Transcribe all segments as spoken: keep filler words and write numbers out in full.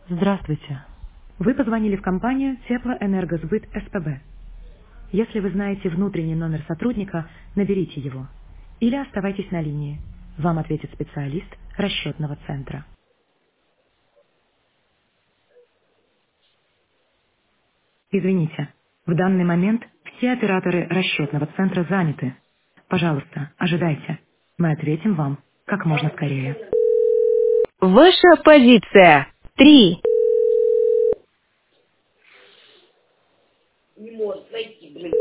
Здравствуйте. Вы позвонили в компанию Теплоэнергосбыт СПБ. Если вы знаете внутренний номер сотрудника, наберите его. Или оставайтесь на линии. Вам ответит специалист расчетного центра. Извините, в данный момент все операторы расчетного центра заняты. Пожалуйста, ожидайте. Мы ответим вам как можно скорее. Ваша позиция. Три. Не может найти, блин.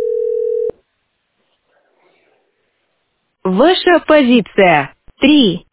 Ваша позиция. Три.